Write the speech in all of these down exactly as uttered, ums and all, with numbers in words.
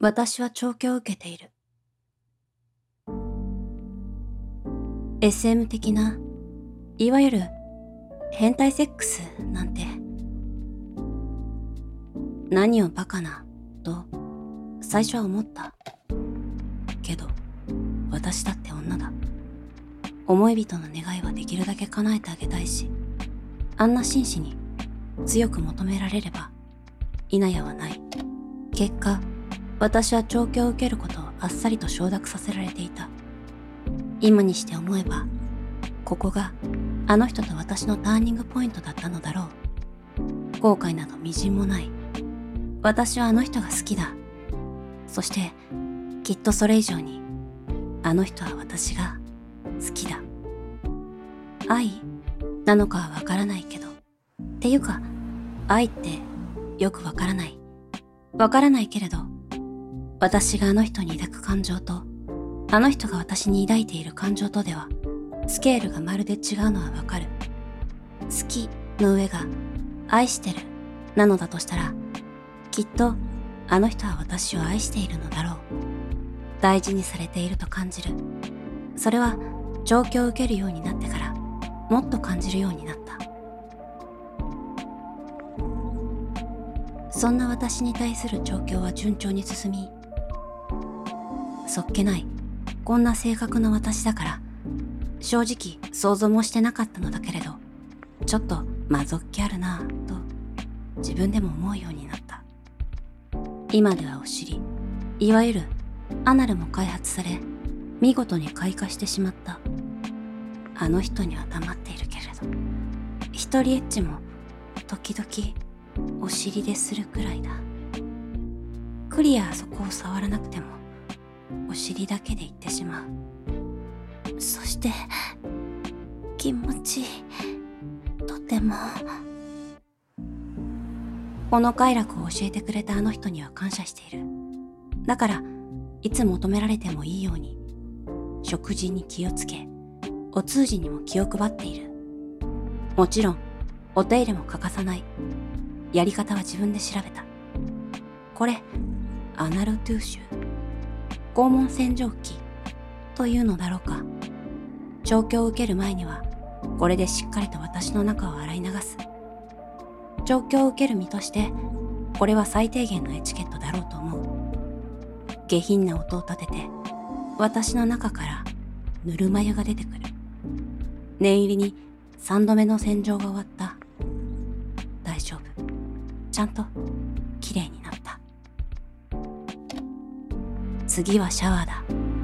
私は調教を受けている。エスエム 的な、いわゆる変態セックスなんて、何をバカな、と最初は思った。けど、私だって女だ。思い人の願いはできるだけ叶えてあげたいし、あんな紳士に強く求められれば、否やはない。結果、私は調教を受けることをあっさりと承諾させられていた。今にして思えば、ここがあの人と私のターニングポイントだったのだろう。後悔などみじんもない。私はあの人が好きだ。そして、きっとそれ以上に、あの人は私が好きだ。愛なのかはわからないけど。っていうか、愛ってよくわからない。わからないけれど、私があの人に抱く感情と、あの人が私に抱いている感情とでは、スケールがまるで違うのはわかる。好きの上が愛してるなのだとしたら、きっとあの人は私を愛しているのだろう。大事にされていると感じる。それは調教を受けるようになってからもっと感じるようになった。そんな私に対する調教は順調に進み、そっけないこんな性格の私だから正直想像もしてなかったのだけれど、ちょっとまぞっ気あるなぁと自分でも思うようになった。今ではお尻、いわゆるアナルも開発され、見事に開花してしまった。あの人には黙っているけれど、一人エッチも時々お尻でするくらいだ。クリアそこを触らなくてもお尻だけで言ってしまう。そして気持ちとても。この快楽を教えてくれたあの人には感謝している。だからいつ求められてもいいように食事に気をつけ、お通じにも気を配っている。もちろんお手入れも欠かさない。やり方は自分で調べた。これアナルトゥーシュ、肛門洗浄機というのだろうか。調教を受ける前にはこれでしっかりと私の中を洗い流す。調教を受ける身としてこれは最低限のエチケットだろうと思う。下品な音を立てて私の中からぬるま湯が出てくる。念入りに三度目の洗浄が終わった。大丈夫。ちゃんときれいになった。次はシャワーだ。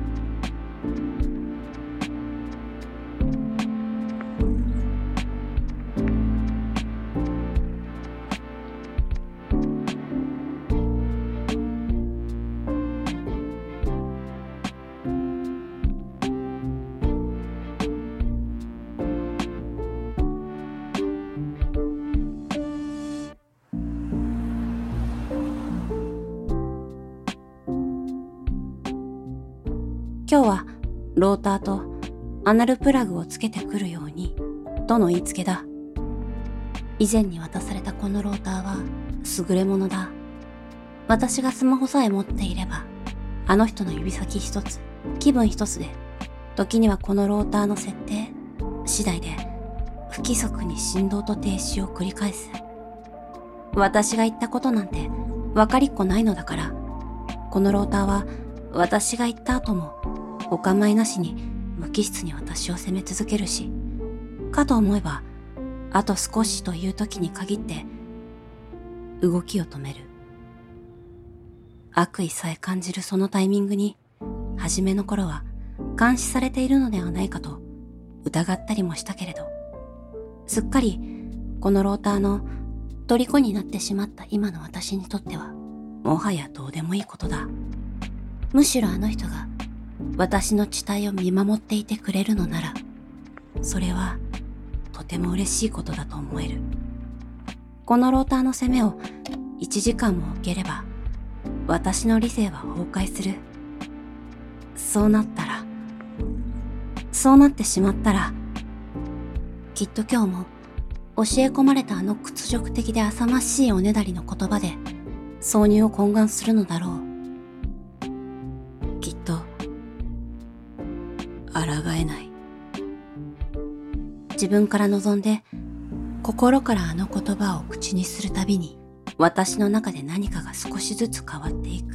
今日はローターとアナルプラグをつけてくるようにとの言いつけだ。以前に渡されたこのローターは優れものだ。私がスマホさえ持っていれば、あの人の指先一つ、気分一つで、時にはこのローターの設定次第で不規則に振動と停止を繰り返す。私が言ったことなんて分かりっこないのだから、このローターは私が言った後もお構いなしに無機質に私を責め続けるし、かと思えばあと少しという時に限って動きを止める。悪意さえ感じるそのタイミングに、初めの頃は監視されているのではないかと疑ったりもしたけれど、すっかりこのローターの虜になってしまった今の私にとってはもはやどうでもいいことだ。むしろあの人が私の地帯を見守っていてくれるのなら、それはとても嬉しいことだと思える。このローターの攻めをいちじかんも受ければ、私の理性は崩壊する。そうなったら、そうなってしまったら、きっと今日も教え込まれたあの屈辱的で浅ましいおねだりの言葉で挿入を懇願するのだろう。 自分から望んで心からあの言葉を口にするたびに、私の中で何かが少しずつ変わっていく。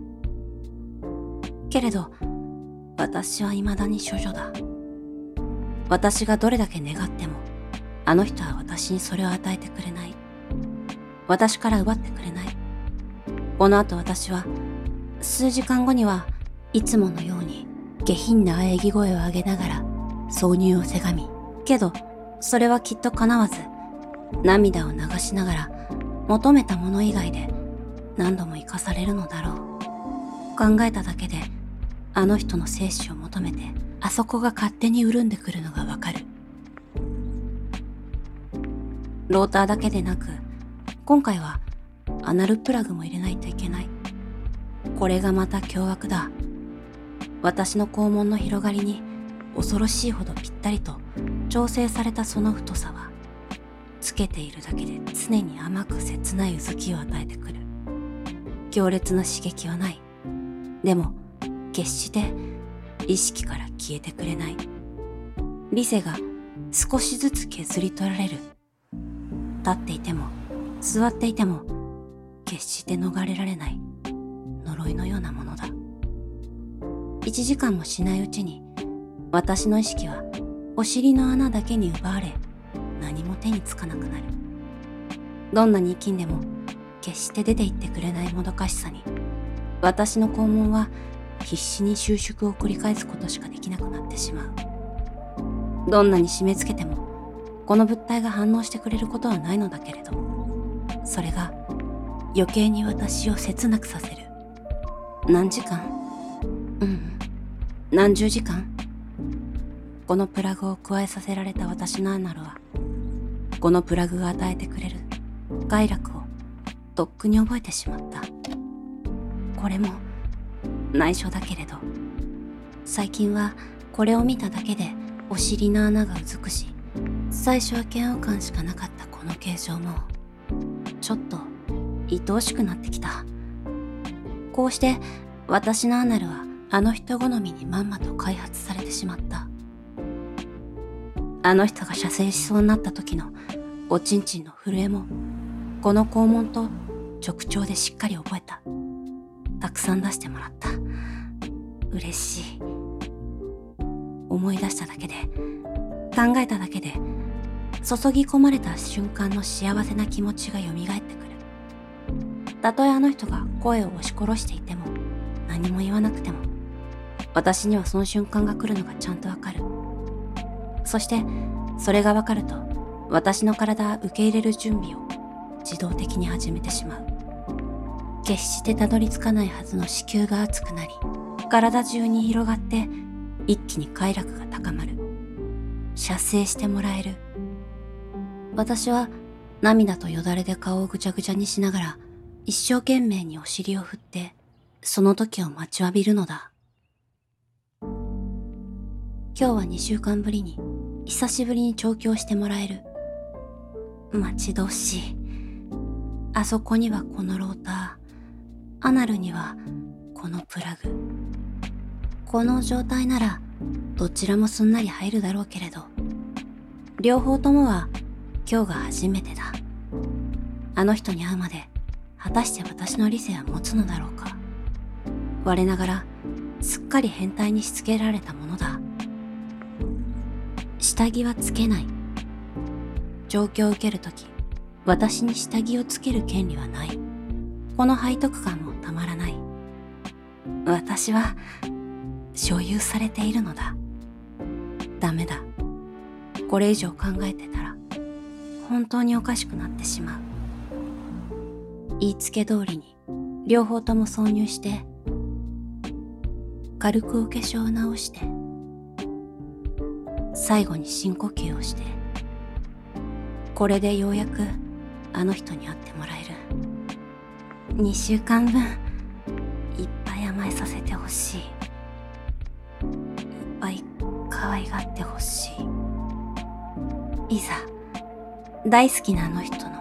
けれど私は未だに処女だ。私がどれだけ願っても、あの人は私にそれを与えてくれない。私から奪ってくれない。この後私は、数時間後にはいつものように下品な喘ぎ声を上げながら挿入をせがみ、けどそれはきっと叶わず、涙を流しながら求めたもの以外で何度も生かされるのだろう。考えただけであの人の精子を求めて、あそこが勝手に潤んでくるのがわかる。ローターだけでなく、今回はアナルプラグも入れないといけない。これがまた凶悪だ。私の肛門の広がりに恐ろしいほどぴったりと調整されたその太さは、つけているだけで常に甘く切ないうずきを与えてくる。強烈な刺激はない。でも決して意識から消えてくれない。理性が少しずつ削り取られる。立っていても座っていても決して逃れられない呪いのようなものだ。一時間もしないうちに私の意識はお尻の穴だけに奪われ、何も手につかなくなる。どんなに生きんでも決して出て行ってくれないもどかしさに、私の肛門は必死に収縮を繰り返すことしかできなくなってしまう。どんなに締め付けてもこの物体が反応してくれることはないのだけれど、それが余計に私を切なくさせる。何時間？うん、何十時間？このプラグを加えさせられた私のアナルは、このプラグが与えてくれる快楽をとっくに覚えてしまった。これも内緒だけれど、最近はこれを見ただけでお尻の穴がうずくし、最初は嫌悪感しかなかったこの形状もちょっと愛おしくなってきた。こうして私のアナルはあの人好みにまんまと開発されてしまった。あの人が射精しそうになった時のおちんちんの震えも、この肛門と直腸でしっかり覚えた。たくさん出してもらった。嬉しい。思い出しただけで、考えただけで、注ぎ込まれた瞬間の幸せな気持ちが蘇ってくる。たとえあの人が声を押し殺していても、何も言わなくても、私にはその瞬間が来るのがちゃんとわかる。そしてそれがわかると、私の体は受け入れる準備を自動的に始めてしまう。決してたどり着かないはずの子宮が熱くなり、体中に広がって一気に快楽が高まる。射精してもらえる。私は涙とよだれで顔をぐちゃぐちゃにしながら、一生懸命にお尻を振ってその時を待ちわびるのだ。今日はにしゅうかんぶりに久しぶりに調教してもらえる。待ち遠しい。あそこにはこのローター、アナルにはこのプラグ。この状態ならどちらもすんなり入るだろうけれど、両方ともは今日が初めてだ。あの人に会うまで果たして私の理性は持つのだろうか。我ながらすっかり変態にしつけられたものだ。下着はつけない。状況を受けるとき、私に下着をつける権利はない。この背徳感もたまらない。私は所有されているのだ。ダメだ。これ以上考えてたら本当におかしくなってしまう。言いつけ通りに両方とも挿入して、軽くお化粧を直して、最後に深呼吸をして、これでようやくあの人に会ってもらえる。にしゅうかんぶんいっぱい甘えさせてほしい。いっぱい可愛がってほしい。いざ大好きなあの人の